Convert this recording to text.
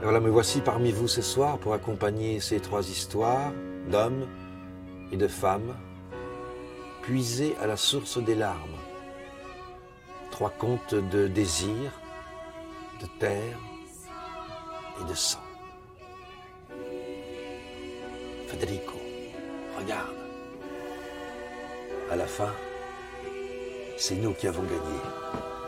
Et voilà, me voici parmi vous ce soir pour accompagner ces trois histoires d'hommes et de femmes puisées à la source des larmes. Trois contes de désir, de terre et de sang. Federico, regarde. À la fin, c'est nous qui avons gagné.